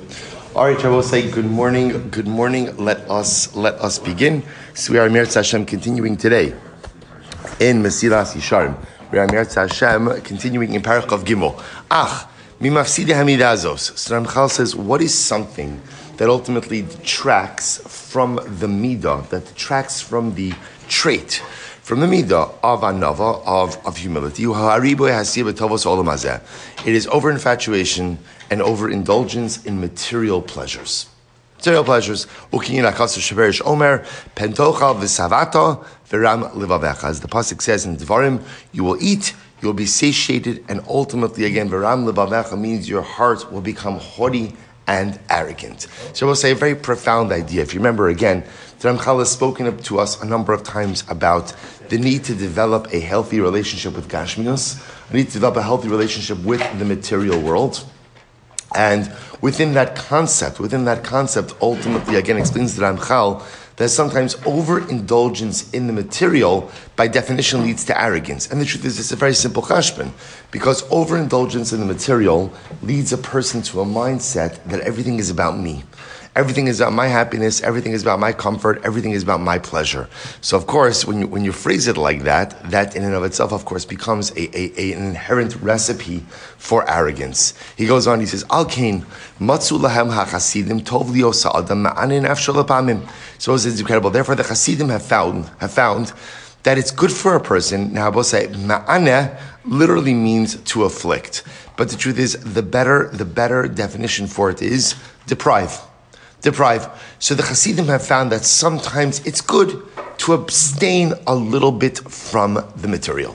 All right, I will say good morning. Good morning. Let us begin. So we are Meretz Hashem continuing today in Mesilas Yesharim. We are Meretz Hashem continuing in Parach of Gimel. Mimafsidi hamidazos. So Ramchal says, what is something that ultimately detracts from the midah, that detracts from the trait, from the midah of anava, of humility? It is over-infatuation and overindulgence in material pleasures. Material pleasures. As the pasuk says in Devarim, you will eat, you will be satiated, and ultimately, again, Veram levavecha means your heart will become haughty and arrogant. So we'll say a very profound idea. If you remember again, the Ramchal has spoken to us a number of times about the need to develop a healthy relationship with Gashmius, the need to develop a healthy relationship with the material world. And within that concept, ultimately, again, explains the Ramchal that sometimes overindulgence in the material, by definition, leads to arrogance. And the truth is, it's a very simple chashbon, because overindulgence in the material leads a person to a mindset that everything is about me. Everything is about my happiness, everything is about my comfort, everything is about my pleasure. So of course, when you phrase it like that, that in and of itself, of course, becomes an inherent recipe for arrogance. He goes on, he says, Al Kain, Matzu lahem ha-chasidim tov liyosa adam ma'anin afshal apamim. So it's incredible. Therefore, the Chasidim have found that it's good for a person. Now, I will say, ma'aneh literally means to afflict. But the truth is, the better definition for it is deprive. So the Chasidim have found that sometimes it's good to abstain a little bit from the material.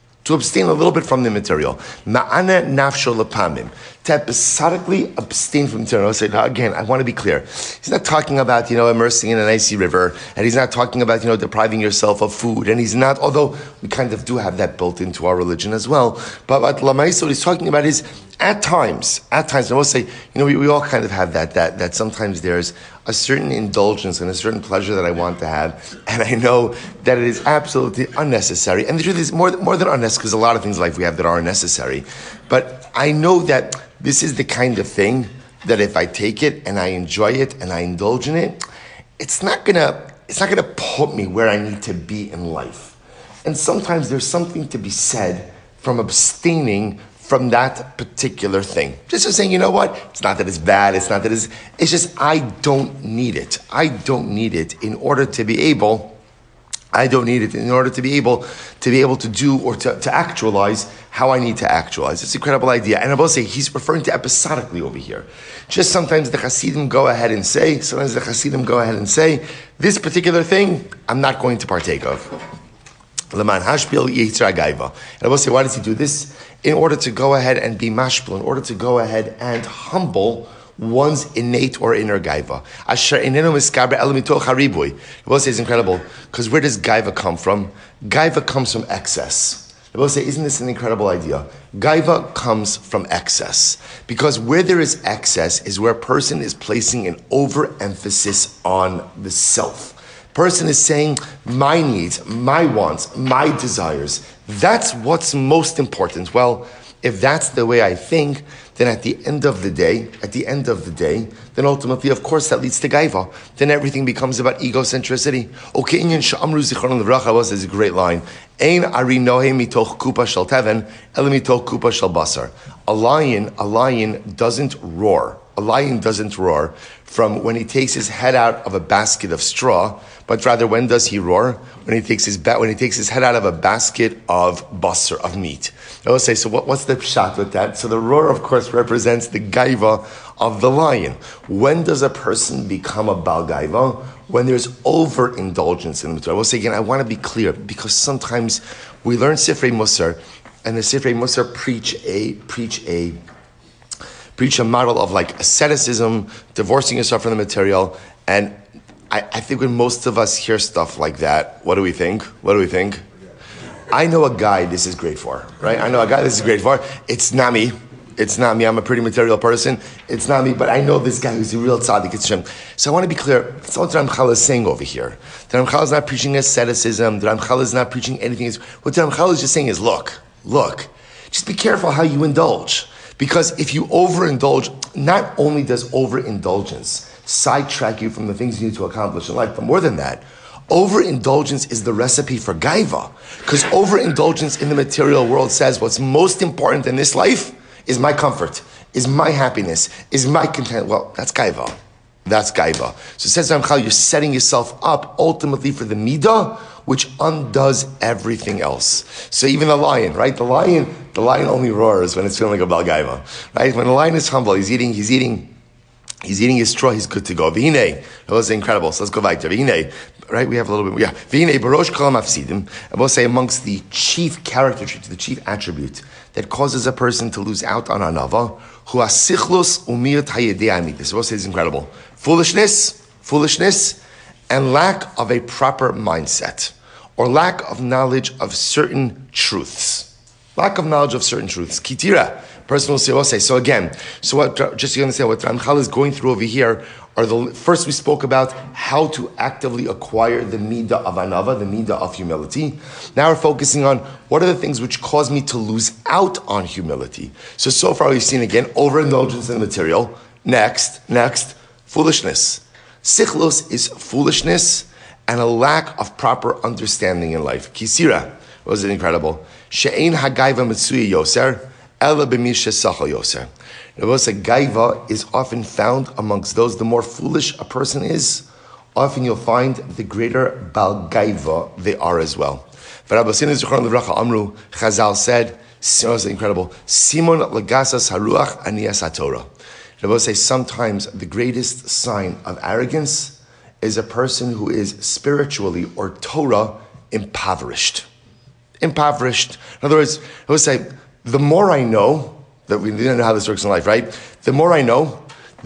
Ma'ana nafsho lepamim. To episodically abstain from material. I'll say, now again, I want to be clear. He's not talking about, immersing in an icy river, and he's not talking about, depriving yourself of food, and he's not, although we kind of do have that built into our religion as well, but Lamaisa, what he's talking about is, at times, I will say, we all kind of have that sometimes there's a certain indulgence and a certain pleasure that I want to have, and I know that it is absolutely unnecessary. And the truth is, more than unnecessary, because a lot of things in life we have that are unnecessary. But I know that this is the kind of thing that if I take it and I enjoy it and I indulge in it, it's not gonna put me where I need to be in life. And sometimes there's something to be said from abstaining from that particular thing. Just saying, you know what? It's not that it's bad. It's just I don't need it. I don't need it in order to be able to do or to actualize how I need to actualize. It's an incredible idea. And I will say, he's referring to episodically over here. Just sometimes the Hasidim go ahead and say, this particular thing, I'm not going to partake of. And I will say, why does he do this? In order to go ahead and be mashpil, in order to go ahead and humble one's innate or inner gaiva. I will say it's incredible, because where does gaiva come from? Gaiva comes from excess. I will say, isn't this an incredible idea? Gaiva comes from excess. Because where there is excess is where a person is placing an overemphasis on the self. Person is saying, my needs, my wants, my desires, that's what's most important. Well, if that's the way I think, then at the end of the day, then ultimately, of course, that leads to gaiva. Then everything becomes about egocentricity. Okay, Inyan Sha'amru Zichron L'Vracha was a great line. Ein ari nohe mitoch kupa shel teven, ele mitoch kupa shel basar. A lion doesn't roar. A lion doesn't roar from when he takes his head out of a basket of straw, but rather when does he roar? When he takes his head out of a basket of basar, of meat. I will say, so what's the pshat with that? So the roar, of course, represents the gaiva of the lion. When does a person become a bal gaiva? When there's overindulgence in the material. I will say again, I want to be clear, because sometimes we learn Sifrei Musar, and the Sifrei Musar preach a model of like asceticism, divorcing yourself from the material, and I think when most of us hear stuff like that, what do we think? I know a guy this is great for, right? It's not me. I'm a pretty material person. It's not me, but I know this guy who's a real tzaddik. It's Shem. So I want to be clear. That's what Ramchal is saying over here. The Ramchal is not preaching asceticism. The Ramchal is not preaching anything. What the Ramchal is just saying is, look, just be careful how you indulge. Because if you overindulge, not only does overindulgence sidetrack you from the things you need to accomplish in life, but more than that, overindulgence is the recipe for gaiva. Because overindulgence in the material world says what's most important in this life is my comfort, is my happiness, is my content. Well, that's gaiva. That's gaiva. So it says Ramchal, you're setting yourself up ultimately for the midah, which undoes everything else. So even the lion, right? The lion only roars when it's feeling like a bal gaiva, right? When the lion is humble, he's eating his straw, he's good to go. V'hinei, that was incredible. So let's go back to V'hinei, right? We have a little bit, yeah. V'hinei, barosh kol mafsidim. I will say amongst the chief character trait, the chief attribute that causes a person to lose out on anava, hu asichlus umiyat hayedei amitis. I will say it's incredible. Foolishness, and lack of a proper mindset, or lack of knowledge of certain truths. Lack of knowledge of certain truths. Kitira, person will say, so again, so what, just to understand what Ramchal is going through over here, first we spoke about how to actively acquire the midah of anava, the midah of humility. Now we're focusing on what are the things which cause me to lose out on humility. So far we've seen again, overindulgence in material. Next, foolishness. Sichlus is foolishness and a lack of proper understanding in life. Kisira, was it incredible? She'ein hagaiva mitsuya yoser, ela b'misha sachal yoser. It was a gaiva is often found amongst those, the more foolish a person is, often you'll find the greater bal gaiva they are as well. Rabbi Sina Zichron Levracha Amru, Chazal said, it was incredible, Simon legasas haruach aniyas haTorah. Rabbi say sometimes the greatest sign of arrogance is a person who is spiritually or Torah impoverished. In other words, I would say, the more I know, that we didn't know how this works in life, right? The more I know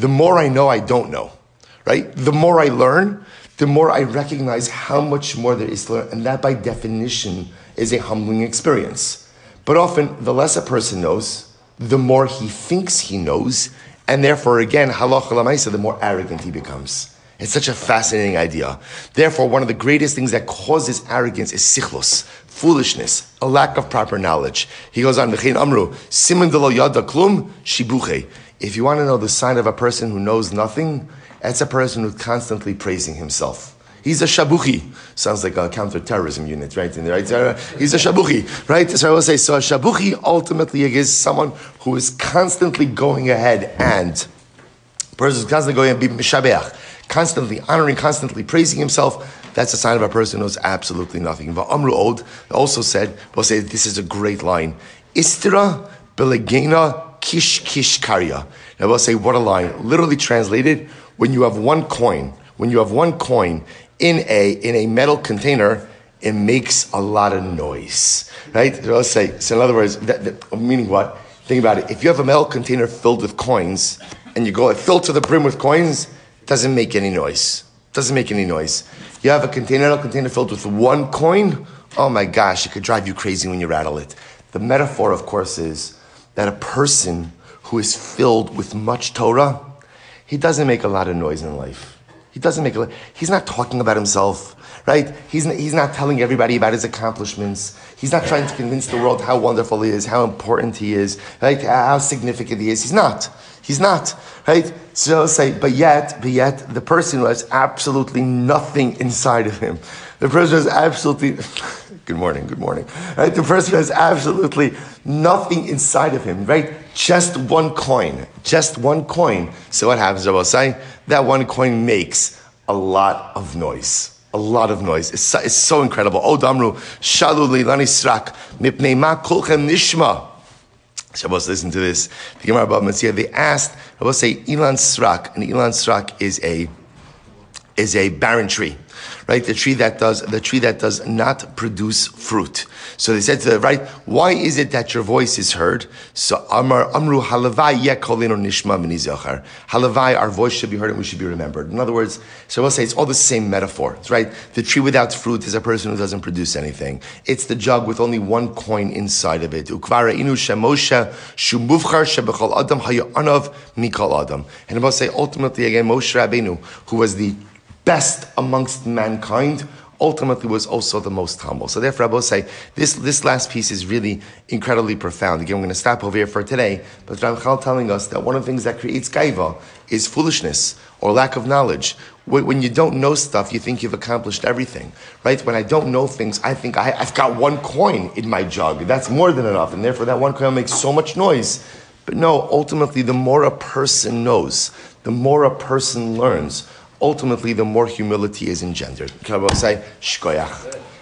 I don't know, right? The more I learn, the more I recognize how much more there is to learn, and that by definition is a humbling experience. But often, the less a person knows, the more he thinks he knows, and therefore, again, halacha l'maisa, the more arrogant he becomes. It's such a fascinating idea. Therefore, one of the greatest things that causes arrogance is sichlos, foolishness, a lack of proper knowledge. He goes on, V'chein amru, siman de lo yada klum, shibuche. If you want to know the sign of a person who knows nothing, it's a person who's constantly praising himself. He's a shabuchi. Sounds like a counter-terrorism unit, right? He's a shabuchi, right? So I will say, so a shabuchi ultimately is someone who is constantly going ahead and, a person who's constantly going and be mishabeach, constantly honoring, constantly praising himself. That's a sign of a person who knows absolutely nothing. Va'amru od also said, we'll say this is a great line. Istira belegena kish karya. Now we'll say, what a line. Literally translated, when you have one coin in a metal container, it makes a lot of noise, right? So I'll say, so in other words, meaning what? Think about it. If you have a metal container filled with coins, and you go filled to the brim with coins, it doesn't make any noise. You have a metal container filled with one coin, oh my gosh, it could drive you crazy when you rattle it. The metaphor, of course, is that a person who is filled with much Torah, he doesn't make a lot of noise in life. He's not talking about himself, right? He's not telling everybody about his accomplishments. He's not trying to convince the world how wonderful he is, how important he is, right? How significant he is. He's not, right? So say, but yet, the person who has absolutely nothing inside of him, the person who has absolutely, good morning, right? The person who has absolutely nothing inside of him, right? Just one coin. So what happens, Rabbi say? That one coin makes a lot of noise. It's so incredible. Oh, Damru, Shalu Leilani Srak, Mipnei Ma Kulchem Nishma. Shabbos, listen to this. The Gemara Bava Metzia, they asked, I will say, Ilan Srak, and Ilan Srak is a barren tree, right? The tree that does not produce fruit. So they said to the right, why is it that your voice is heard? So Amru Halavai Yekolino Nishma Minizachar. Halavai, our voice should be heard and we should be remembered. In other words, so we'll say it's all the same metaphor, right? The tree without fruit is a person who doesn't produce anything. It's the jug with only one coin inside of it. Ukvara inu shemosha shumuvchar shebechol adam hayanav mikol adam. And we'll say ultimately again, Moshe Rabbeinu, who was the best amongst mankind, ultimately was also the most humble. So therefore, I will say, this last piece is really incredibly profound. Again, I'm going to stop over here for today, but Ramchal telling us that one of the things that creates gaiva is foolishness or lack of knowledge. When you don't know stuff, you think you've accomplished everything, right? When I don't know things, I think I've got one coin in my jug. That's more than enough, and therefore that one coin makes so much noise. But no, ultimately, the more a person knows, the more a person learns, ultimately the more humility is engendered. Can I say, shkoyach?